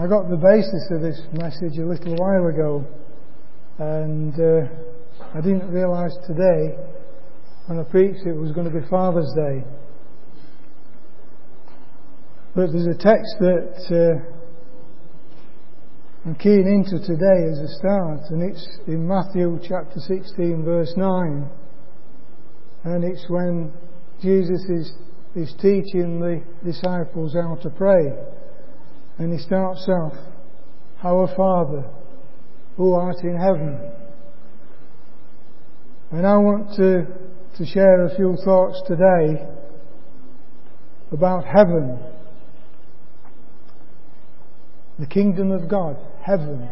I got the basis of this message a little while ago, and I didn't realise today when I preached it was going to be Father's Day. But there's a text that I'm keying into today as a start, and it's in Matthew chapter 16 verse 9, and it's when Jesus is teaching the disciples how to pray. And he starts off, "Our Father, who art in heaven." And I want to share a few thoughts today about heaven. The kingdom of God, heaven.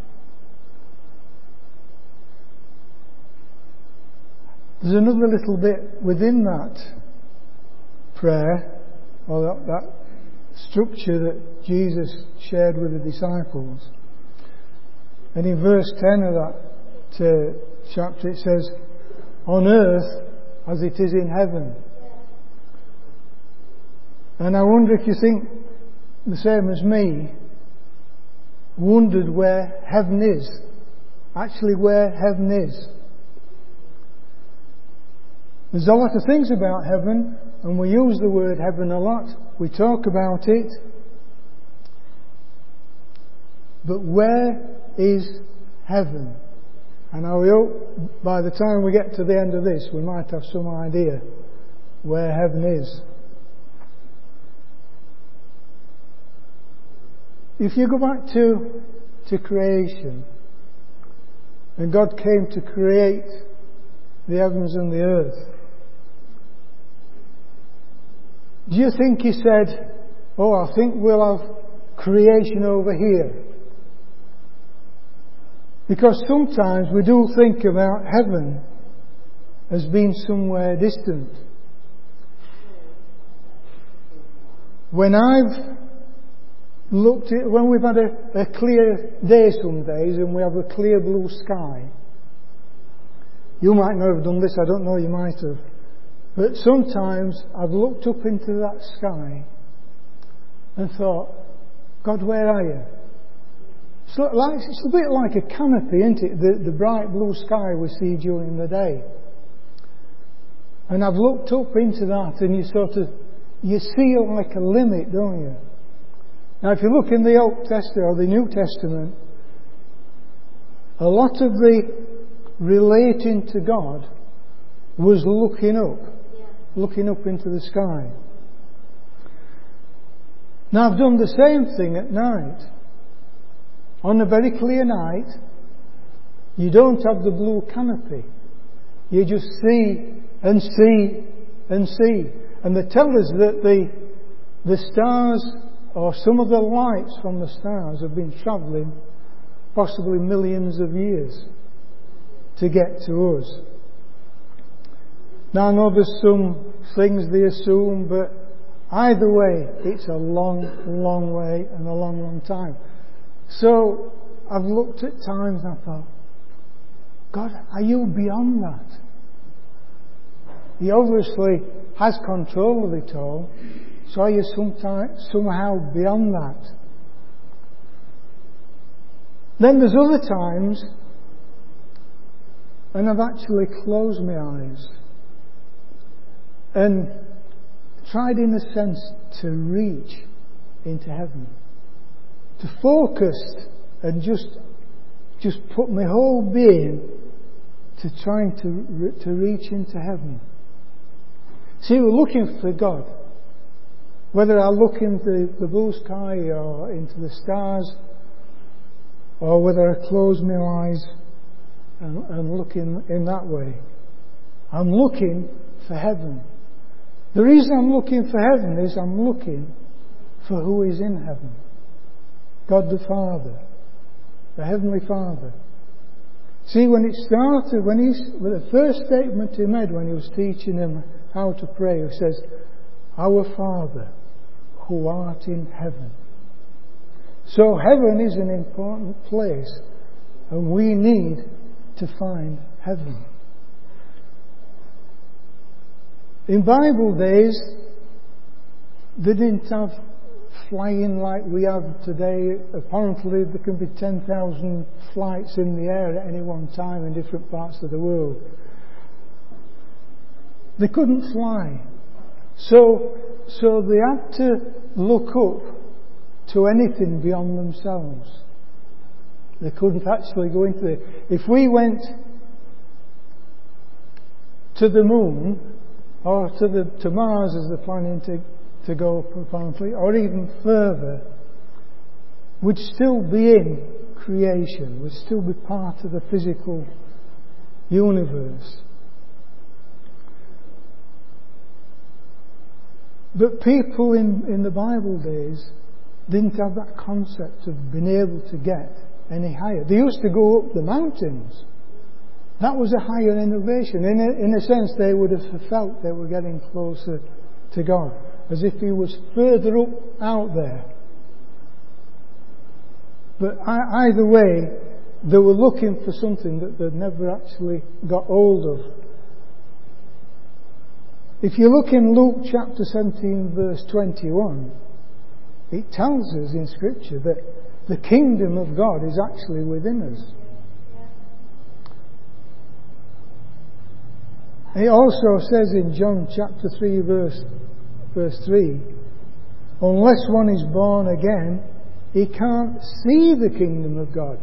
There's another little bit within that prayer, or that structure that Jesus shared with the disciples. And in verse 10 of that chapter it says, "On earth as it is in heaven." And I wonder if you think the same as me, wondered where heaven is. Actually where heaven is. There's a lot of things about heaven, and we use the word heaven a lot. We talk about it. But where is heaven? And I hope by the time we get to the end of this, we might have some idea where heaven is. If you go back to creation, and God came to create the heavens and the earth, do you think He said, "Oh, I think we'll have creation over here"? Because sometimes we do think about heaven as being somewhere distant. When we've had a clear day some days and we have a clear blue sky, you might not have done this, I don't know, you might have. But sometimes I've looked up into that sky and thought, "God, where are you?" It's a bit like a canopy, isn't it? The bright blue sky we see during the day. And I've looked up into that, and you see like a limit, don't you? Now, if you look in the Old Testament or the New Testament, a lot of the relating to God was looking up into the sky. Now, I've done the same thing at night. On a very clear night, you don't have the blue canopy. You just see and see and see. And they tell us that the stars, or some of the lights from the stars, have been travelling possibly millions of years to get to us. Now I know there's some things they assume, but either way, it's a long, long way and a long, long time. So I've looked at times and I thought, "God, are you beyond that?" He obviously has control of it all, so are you somehow beyond that? Then there's other times, and I've actually closed my eyes and tried in a sense to reach into heaven, to focus and just put my whole being to trying to reach into heaven. See, we're looking for God. Whether I look into the blue sky or into the stars, or whether I close my eyes and look in that way, I'm looking for heaven. The reason I'm looking for heaven is I'm looking for who is in heaven. God the Father, the Heavenly Father. See, when it started, with the first statement he made when he was teaching them how to pray, he says, "Our Father, who art in heaven." So heaven is an important place, and we need to find heaven. In Bible days, they didn't have flying like we have today. Apparently there can be 10,000 flights in the air at any one time in different parts of the world. They couldn't fly. So they had to look up to anything beyond themselves. They couldn't actually go into it. If we went to the moon, or to Mars as they're planning to go apparently, or even further, we'd still be in creation, we'd still be part of the physical universe. But people in the Bible days didn't have that concept of being able to get any higher. They used to go up the mountains. That was a higher elevation. In a sense, they would have felt they were getting closer to God, as if He was further up out there. But either way, they were looking for something that they'd never actually got hold of. If you look in Luke chapter 17 verse 21, it tells us in Scripture that the kingdom of God is actually within us. It also says in John chapter 3 verse 3, unless one is born again, he can't see the kingdom of God.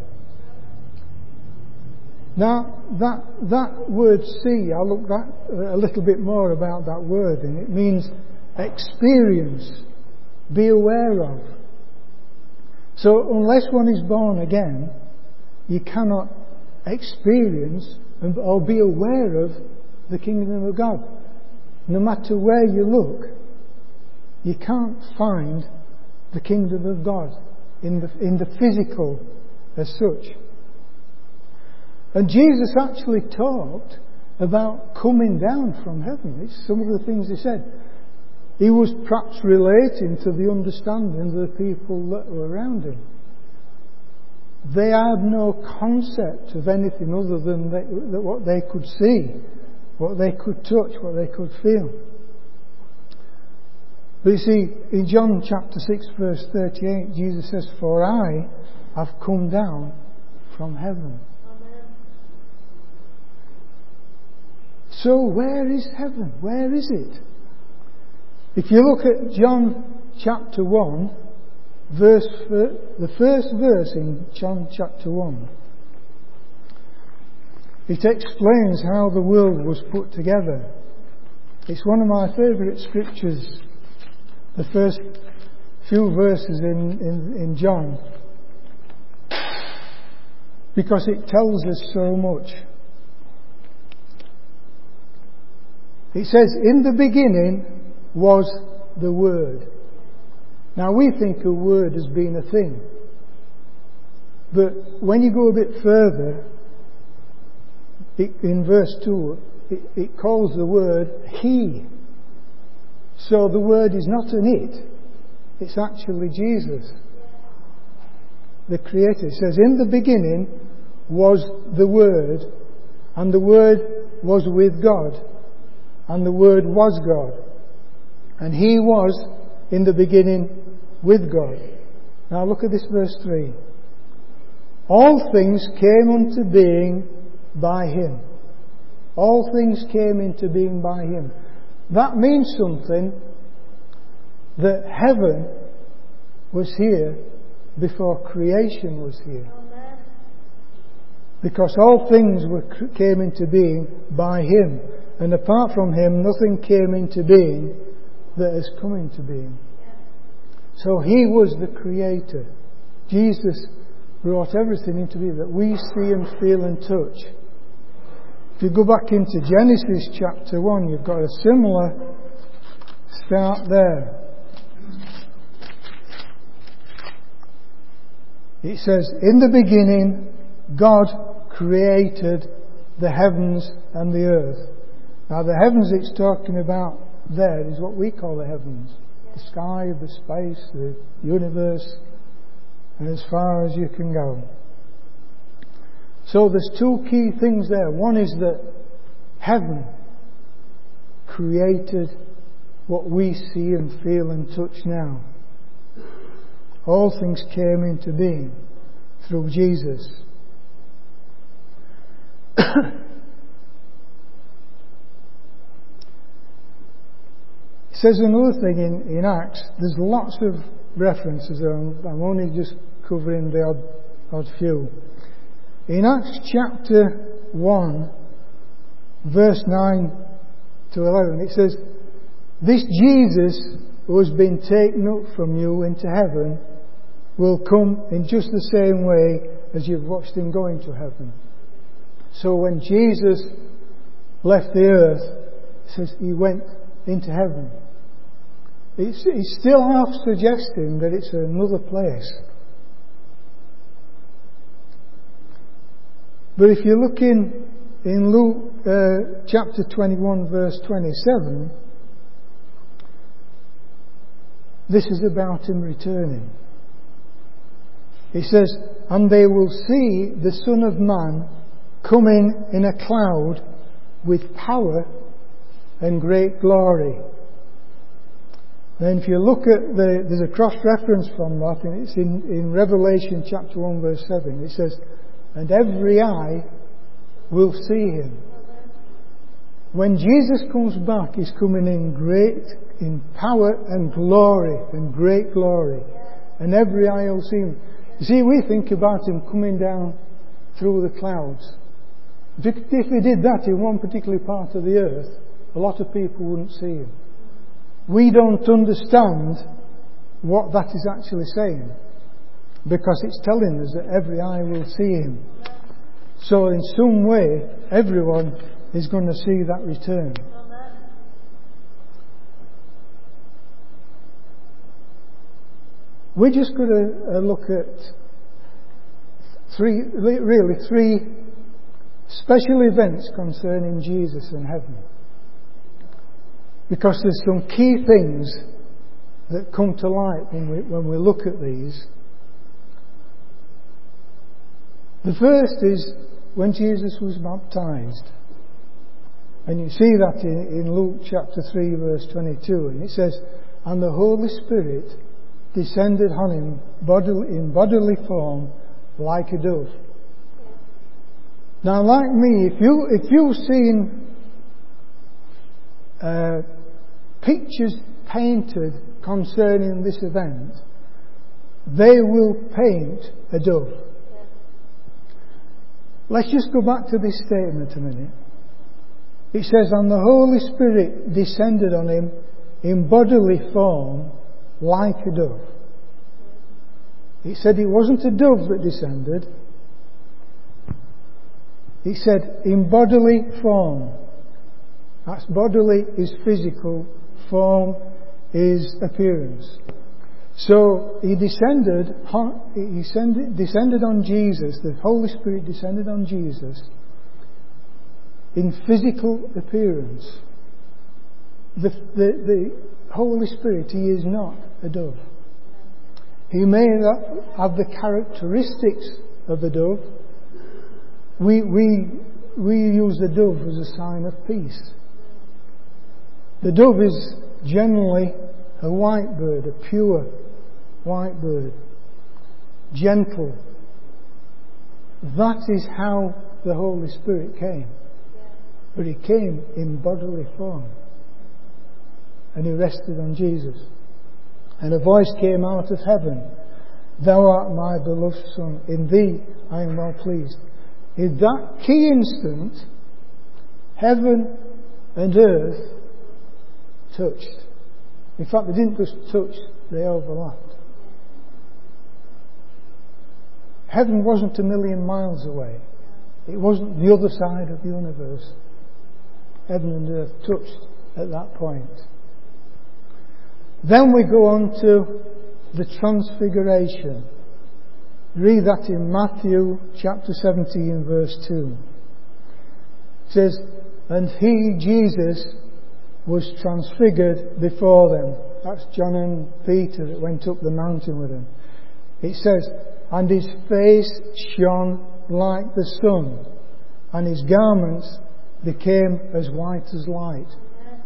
Now, that word see, I looked at a little bit more about that word, and it means experience, be aware of. So, unless one is born again, you cannot experience or be aware of the kingdom of God. No matter where you look, you can't find the kingdom of God in the physical as such. And Jesus actually talked about coming down from heaven. It's some of the things He said. He was perhaps relating to the understanding of the people that were around Him. They had no concept of anything other than what they could see, what they could touch, what they could feel. But you see, in John chapter 6 verse 38, Jesus says, "For I have come down from heaven." So where is heaven? Where is it? If you look at John chapter 1, the first verse in John chapter 1, it explains how the world was put together. It's one of my favourite scriptures, the first few verses in John, because it tells us so much. It says, "In the beginning was the Word." Now we think a word as being a thing. But when you go a bit further, in verse 2, it calls the Word He. So the Word is not an it. It's actually Jesus, the Creator. It says, "In the beginning was the Word, and the Word was with God. And the Word was God. And He was in the beginning with God." Now look at this verse 3. "All things came unto being by Him." All things came into being by Him. That means something, that heaven was here before creation was here. Because all things came into being by Him. And apart from Him, nothing came into being that has come into being. So He was the Creator. Jesus brought everything into being that we see and feel and touch. If you go back into Genesis chapter 1, you've got a similar start there. It says, "In the beginning, God created the heavens and the earth." Now the heavens it's talking about there is what we call the heavens. The sky, the space, the universe, and as far as you can go. So there's two key things there. One is that heaven created what we see and feel and touch now. All things came into being through Jesus. It says another thing in Acts. There's lots of references. I'm only just covering the odd few. In Acts chapter 1, verse 9 to 11, it says, "This Jesus who has been taken up from you into heaven will come in just the same way as you've watched him go into heaven." So when Jesus left the earth, it says he went into heaven. It's still half suggesting that it's another place. But if you look in Luke chapter 21 verse 27, this is about him returning. He says, "And they will see the Son of Man coming in a cloud with power and great glory." And if you look at there's a cross-reference from that, and it's in Revelation chapter 1 verse 7. It says, "And every eye will see him." When Jesus comes back, he's coming in power and glory and great glory. And every eye will see him. You see, we think about him coming down through the clouds. If he did that in one particular part of the earth, a lot of people wouldn't see him. We don't understand what that is actually saying, because it's telling us that every eye will see him. So in some way, everyone is going to see that return. We're just going to look at three special events concerning Jesus and heaven. Because there's some key things that come to light when we look at these. The first is when Jesus was baptized. And you see that in Luke chapter 3 verse 22. And it says, "And the Holy Spirit descended on him in bodily form like a dove." Now, like me, if you've seen pictures painted concerning this event, they will paint a dove. Let's just go back to this statement a minute. It says, "And the Holy Spirit descended on him in bodily form like a dove." It said it wasn't a dove that descended. It said in bodily form. That's bodily is physical, form is appearance. So he descended on Jesus, the Holy Spirit descended on Jesus in physical appearance. The Holy Spirit, he is not a dove. He may not have the characteristics of a dove. We use the dove as a sign of peace. The dove is generally a white bird, a pure white bird, gentle. That is how the Holy Spirit came. But he came in bodily form. And he rested on Jesus. And a voice came out of heaven, "Thou art my beloved Son, in thee I am well pleased." In that key instant, heaven and earth touched. In fact, they didn't just touch, they overlapped. Heaven wasn't a million miles away. It wasn't the other side of the universe. Heaven and earth touched at that point. Then we go on to the Transfiguration. Read that in Matthew chapter 17 verse 2. It says, "And he, Jesus, was transfigured before them." That's John and Peter that went up the mountain with him. It says, "And his face shone like the sun, and his garments became as white as light."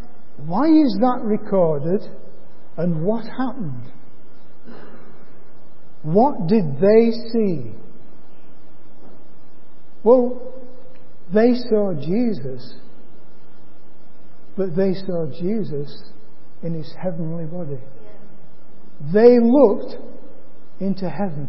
Why is that recorded? And what happened? What did they see? Well, they saw Jesus, but they saw Jesus in his heavenly body. They looked into heaven.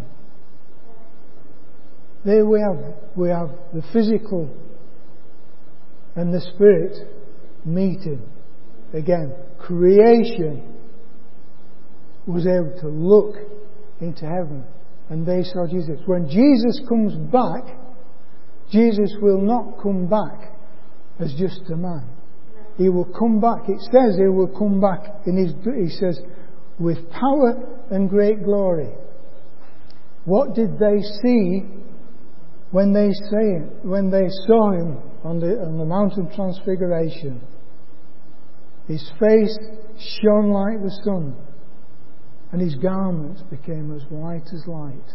There we have the physical and the spirit meeting. Again, creation was able to look into heaven, and they saw Jesus. When Jesus comes back, Jesus will not come back as just a man. He will come back. It says he will come back he says, with power and great glory. What did they see when they saw him on the Mountain Transfiguration? His face shone like the sun, and his garments became as white as light.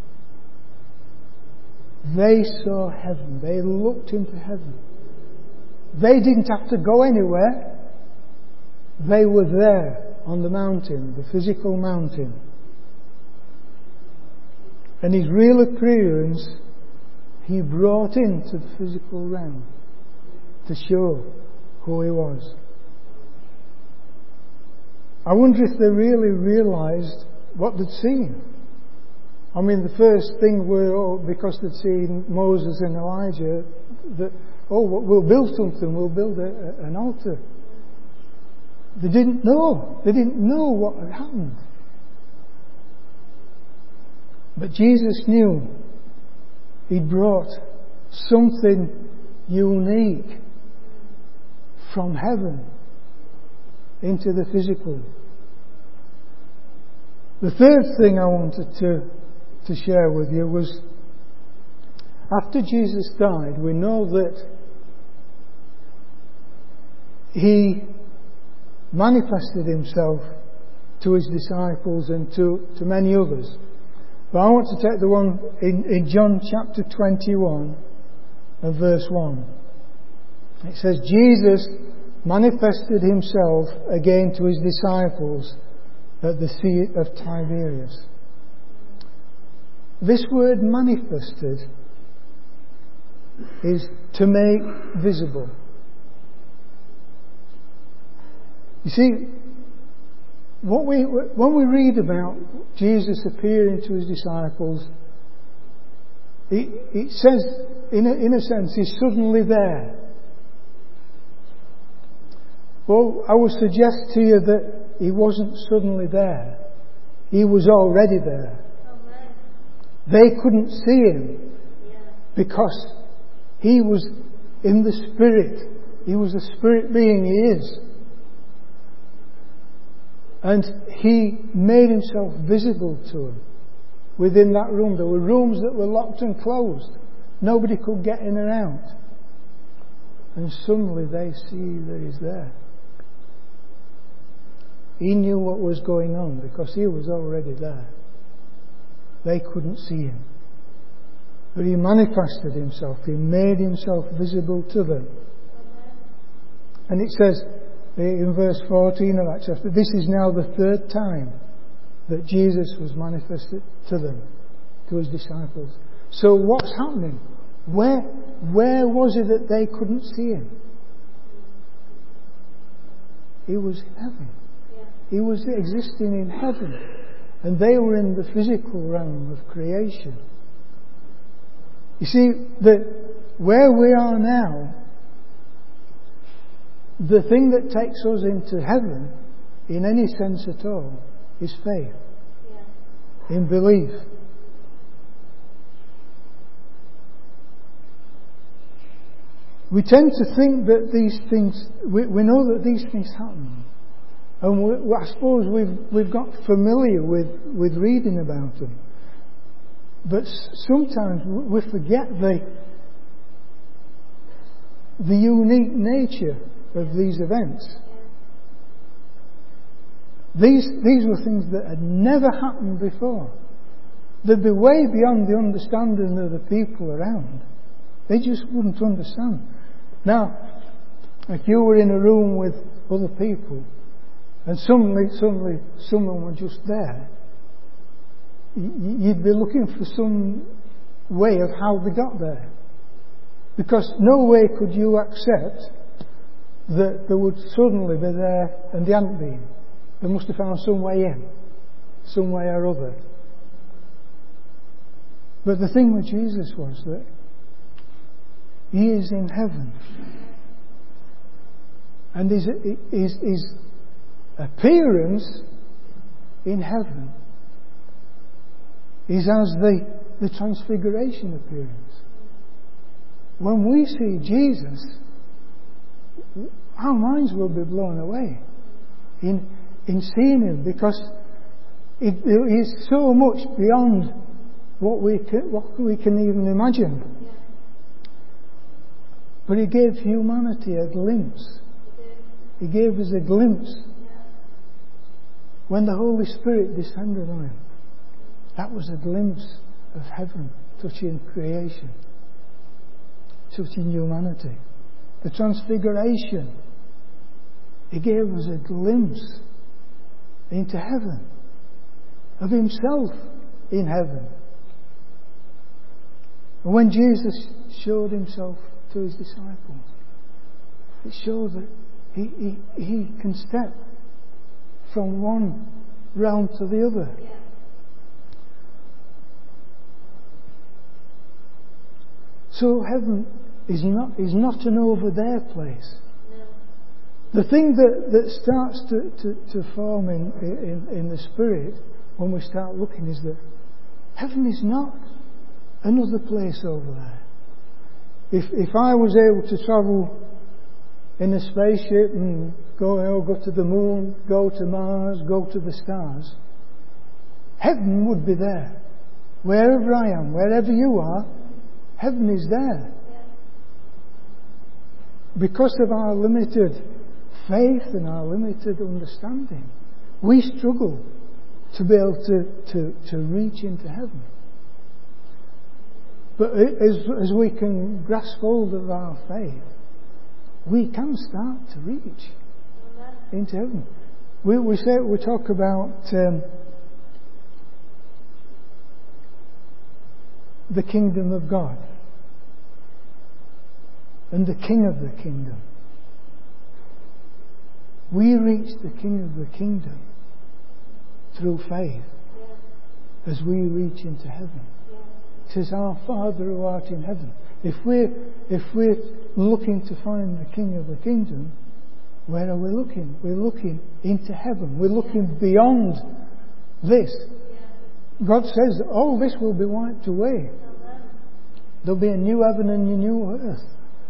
They saw heaven. They looked into heaven. They didn't have to go anywhere. They were there on the mountain, the physical mountain. And his real appearance, he brought into the physical realm to show who he was. I wonder if they really realised what they'd seen. I mean, the first thing because they'd seen Moses and Elijah, we'll build something, we'll build an altar. They didn't know. They didn't know what had happened. But Jesus knew he'd brought something unique from heaven into the physical. The third thing I wanted to share with you was, after Jesus died, we know that he manifested himself to his disciples and to many others. But I want to take the one in John chapter 21 and verse 1. It says, Jesus manifested himself again to his disciples at the Sea of Tiberias. This word manifested is to make visible. You see, when we read about Jesus appearing to his disciples, it says, in a sense, he's suddenly there. Well, I would suggest to you that he wasn't suddenly there. He was already there. They couldn't see him because he was in the Spirit. He was a Spirit being, he is. And he made himself visible to them within that room. There were rooms that were locked and closed. Nobody could get in and out. And suddenly they see that he's there. He knew what was going on because he was already there. They couldn't see him. But he manifested himself. He made himself visible to them. And it says in verse 14 of that chapter, this is now the third time that Jesus was manifested to them, to his disciples. So what's happening? Where was it that they couldn't see him? He was in heaven. He was existing in heaven. And they were in the physical realm of creation. You see, where we are now, the thing that takes us into heaven, in any sense at all, is faith. Yeah. In belief. We tend to think that these things, we know that these things happen. And I suppose we've got familiar with reading about them. But sometimes we forget the unique nature of these events. These were things that had never happened before. They'd be way beyond the understanding of the people around. They just wouldn't understand. Now, if you were in a room with other people, and suddenly someone was just there, you'd be looking for some way of how they got there. Because no way could you accept that they would suddenly be there and they hadn't been. They must have found some way in, some way or other. But the thing with Jesus was that he is in heaven. And his appearance in heaven is as the transfiguration appearance. When we see Jesus, our minds will be blown away in seeing him, because it is so much beyond what we can even imagine. But he gave humanity a glimpse. He gave us a glimpse when the Holy Spirit descended on him. That was a glimpse of heaven touching creation, touching humanity. The transfiguration, he gave us a glimpse into heaven, of himself in heaven. And when Jesus showed himself to his disciples, it showed that he can step from one realm to the other. So heaven is not an over there place. The thing that starts to form in the spirit when we start looking is that heaven is not another place over there. If I was able to travel in a spaceship and go to the moon, go to Mars, go to the stars, heaven would be there. Wherever I am, wherever you are, heaven is there. Because of our limited faith and our limited understanding, we struggle to be able to reach into heaven. But as we can grasp hold of our faith, we can start to reach into heaven. We talk about the kingdom of God and the King of the kingdom. We reach the King of the kingdom through faith as we reach into heaven. It says, "Our Father who art in heaven." If we're looking to find the King of the kingdom, where are we looking? We're looking into heaven. We're looking beyond this. God says that all this will be wiped away. There'll be a new heaven and a new earth.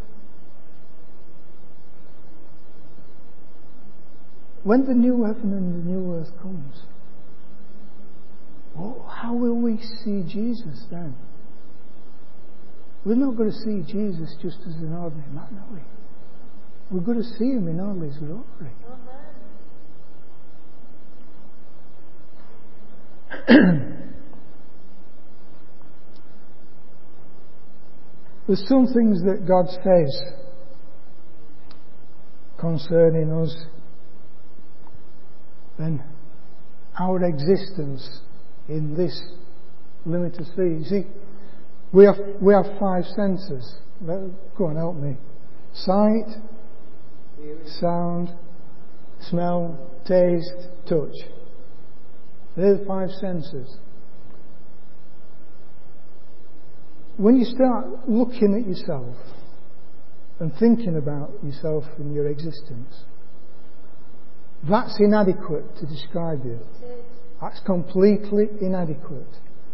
When the new heaven and the new earth comes, how will we see Jesus then? We're not going to see Jesus just as an ordinary man, are we? We're going to see him in all his glory. There's some things that God says concerning us and our existence in this limited sphere. You see, we have 5 senses. Go on, help me. Sight, sound, smell, taste, touch. They're the 5 senses. When you start looking at yourself and thinking about yourself and your existence, that's inadequate to describe you. That's completely inadequate.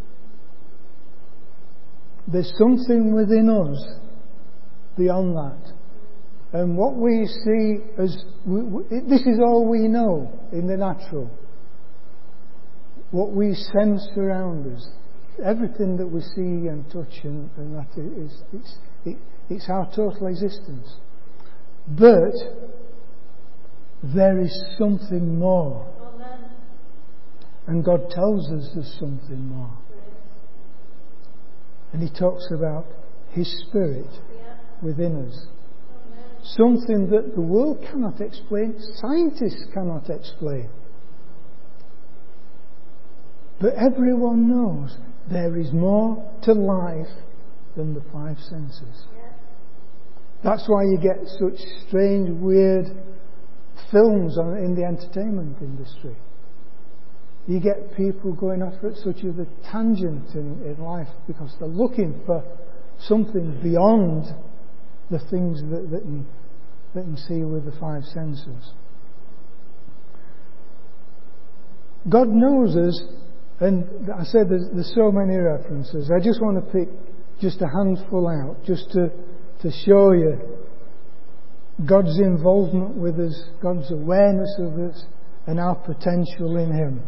There's something within us beyond that. And what we see as... this is all we know in the natural. What we sense around us. Everything that we see and touch and that it's our total existence. But there is something more. Amen. And God tells us there's something more. And he talks about his Spirit within us. Amen. Something that the world cannot explain, scientists cannot explain. But everyone knows there is more to life than the five senses. That's why you get such strange, weird films in the entertainment industry. You get people going off at such a tangent in life because they're looking for something beyond the things that they can see with the five senses. God knows us, and I said there's so many references. I just want to pick just a handful out, just to show you God's involvement with us, God's awareness of us, and our potential in Him.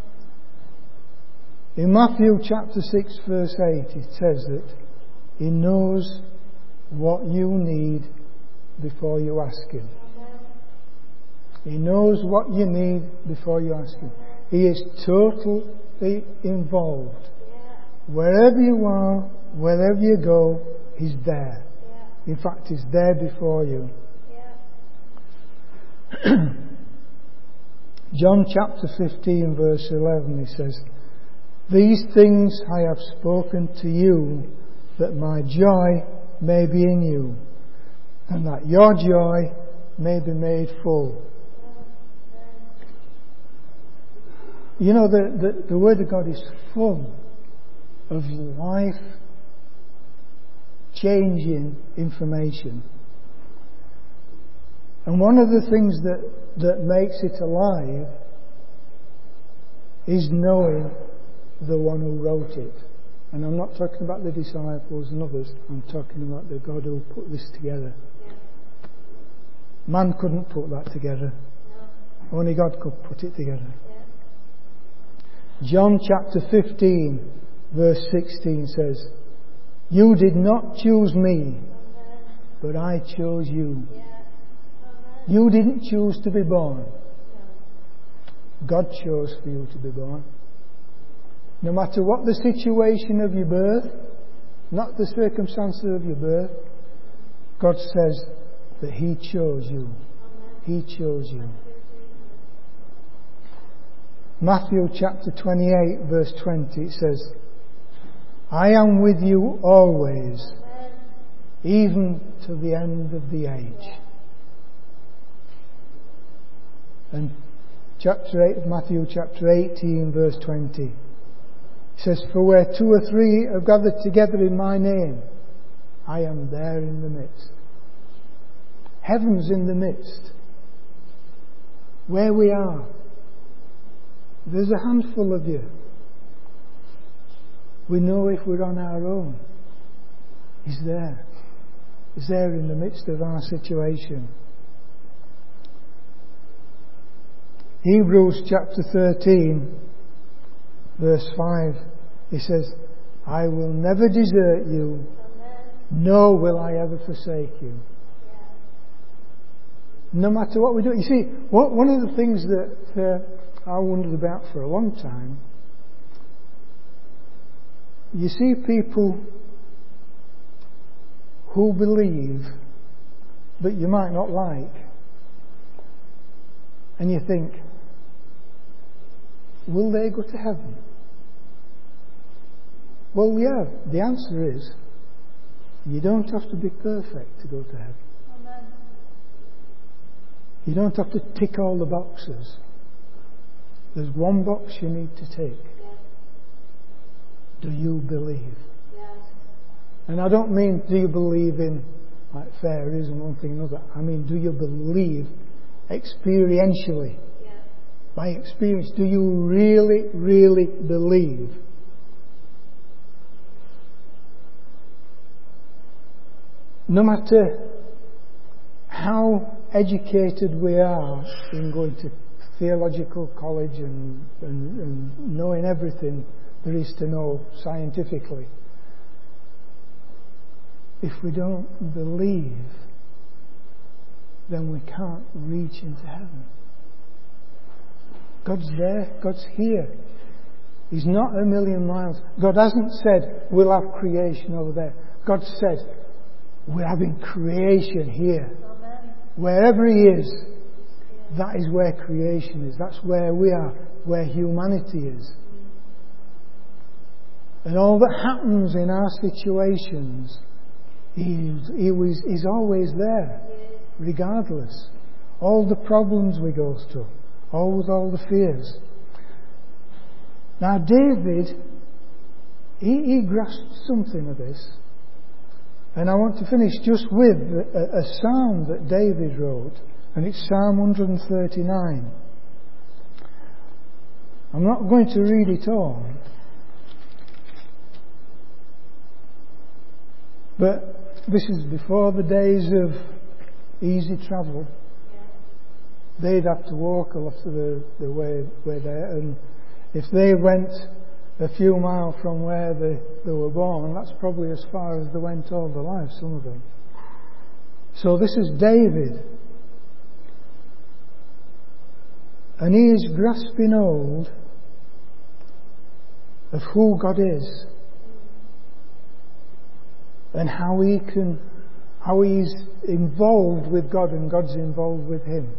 In Matthew chapter 6 verse 8 it says that He knows what you need before you ask Him. He knows what you need before you ask Him. He is totally involved. Wherever you are, wherever you go, He's there. In fact, He's there before you. John chapter 15 verse 11 He says, "These things I have spoken to you, that my joy may be in you, and that your joy may be made full." You know, the Word of God is full of life-changing information. And one of the things that makes it alive is knowing the one who wrote it. And I'm not talking about the disciples and others. I'm talking about the God who put this together. Man couldn't put that together. Only God could put it together. John chapter 15 verse 16 says, "You did not choose me, but I chose you." You didn't choose to be born. God chose for you to be born. No matter what the situation of your birth, not the circumstances of your birth, God says that He chose you. He chose you. Matthew chapter 28 verse 20 it says, "I am with you always, even to the end of the age." And Matthew chapter 18 verse 20 it says, "For where two or three are gathered together in my name, I am there in the midst." Heaven's in the midst. Where we are. There's a handful of you. We know if we're on our own, He's there. He's there in the midst of our situation. Hebrews chapter 13 verse 5 it says, "I will never desert you, nor will I ever forsake you." No matter what we do. You see, one of the things that I wondered about for a long time, you see people who believe but you might not like, and you think, will they go to heaven? Well, yeah, the answer is you don't have to be perfect to go to heaven. Amen. You don't have to tick all the boxes. There's one box you need to tick. Yes. Do you believe? Yes. And I don't mean do you believe in like fairies and one thing and another. I mean, do you believe experientially? Yes. By experience, do you really, really believe? No matter how educated we are in going to theological college and knowing everything there is to know scientifically, if we don't believe, then we can't reach into heaven. God's there. God's here. He's not a million miles. God hasn't said we'll have creation over there. God said we're having creation here. Amen. Wherever He is, that is where creation is. That's where we are, where humanity is. And all that happens in our situations, He's always there, regardless. All the problems we go through, all the fears. Now David, he grasped something of this. And I want to finish just with a psalm that David wrote, and it's Psalm 139. I'm not going to read it all, but this is before the days of easy travel. They'd have to walk a lot of the way there, and if they went a few miles from where they were born, that's probably as far as they went all their life, some of them. So this is David, and he is grasping hold of who God is and how he's involved with God and God's involved with him.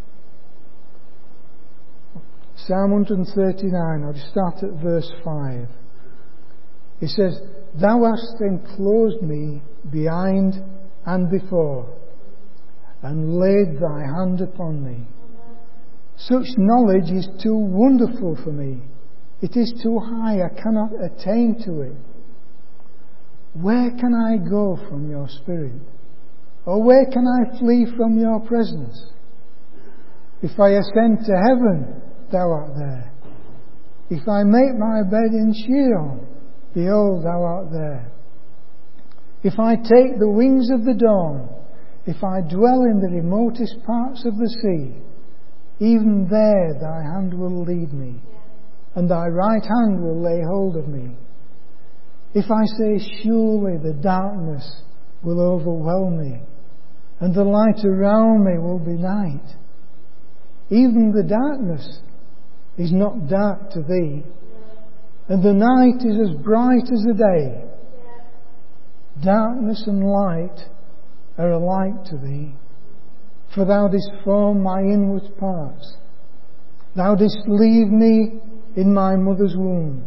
Psalm 139, I'll just start at verse 5. It says, "Thou hast enclosed me behind and before, and laid thy hand upon me. Such knowledge is too wonderful for me. It is too high, I cannot attain to it. Where can I go from your spirit? Or where can I flee from your presence? If I ascend to heaven, thou art there. If I make my bed in Sheol, behold, thou art there. If I take the wings of the dawn, if I dwell in the remotest parts of the sea, even there thy hand will lead me, and thy right hand will lay hold of me. If I say, surely the darkness will overwhelm me, and the light around me will be night. Even the darkness is not dark to thee, and the night is as bright as the day. Darkness and light are alike to thee, for thou didst form my inward parts. Thou didst leave me in my mother's womb.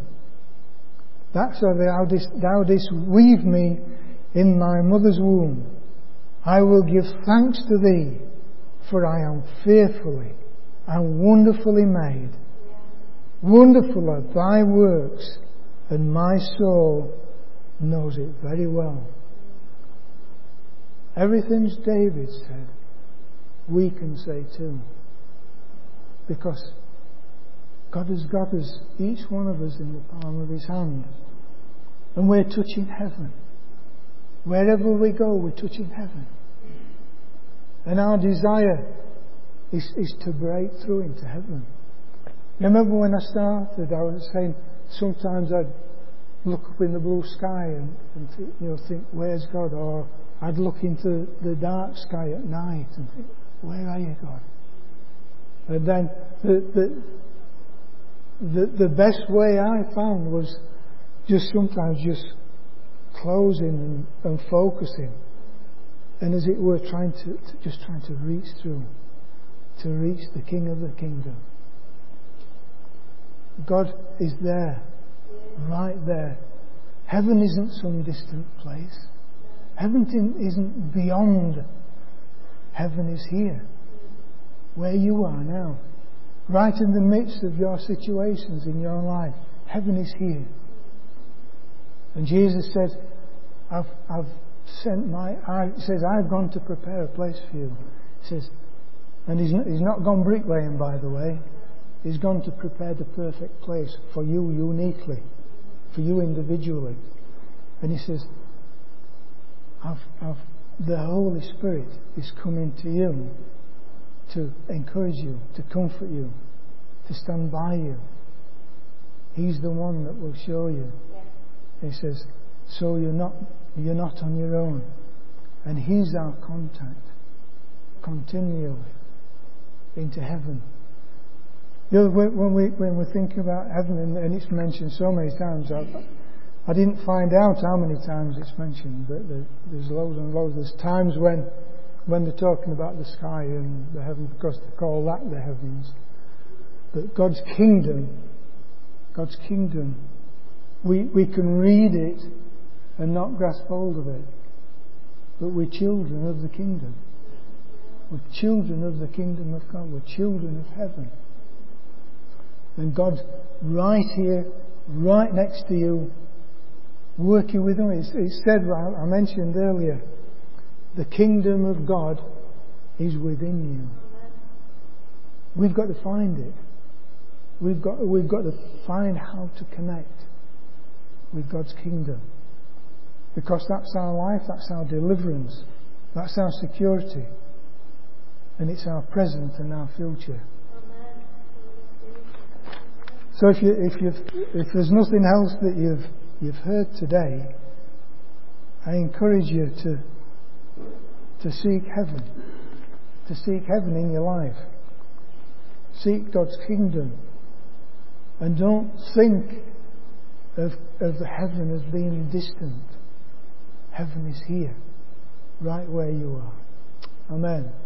Thou didst weave me in my mother's womb. I will give thanks to thee, for I am fearfully and wonderfully made. Wonderful are thy works, and my soul knows it very well." Everything David said, we can say too. Because God has got us, each one of us, in the palm of his hand. And we're touching heaven. Wherever we go, we're touching heaven. And our desire is to break through into heaven. Remember when I started, I was saying sometimes I'd look up in the blue sky and think, where's God? Or I'd look into the dark sky at night and think, where are you, God? And then the best way I found was sometimes closing and focusing, and as it were trying to reach through, to reach the King of the Kingdom. God is there, right there. Heaven isn't some distant place. Heaven isn't beyond. Heaven is here, where you are now, right in the midst of your situations in your life. Heaven is here. And Jesus said, I've gone to prepare a place for you. He says, and he's not gone bricklaying, by the way. He's gone to prepare the perfect place for you uniquely, for you individually. And he says, the Holy Spirit is coming to you to encourage you, to comfort you, to stand by you. He's the one that will show you. He says, so you're not on your own. And he's our contact continually into heaven. When we think about heaven, and it's mentioned so many times, I didn't find out how many times it's mentioned, but there's loads and loads. There's times when they're talking about the sky and the heaven, because they call that the heavens. But God's kingdom We can read it and not grasp hold of it. But we're children of the kingdom. We're children of the kingdom of God. We're children of heaven. And God's right here, right next to you, working with you. It's said, I mentioned earlier, the kingdom of God is within you. We've got to find it. We've got to find how to connect with God's kingdom. Because that's our life, that's our deliverance, that's our security. And it's our present and our future. So if there's nothing else that you've heard today, I encourage you to seek heaven. To seek heaven in your life. Seek God's kingdom. And don't think of the heaven as being distant. Heaven is here, right where you are. Amen.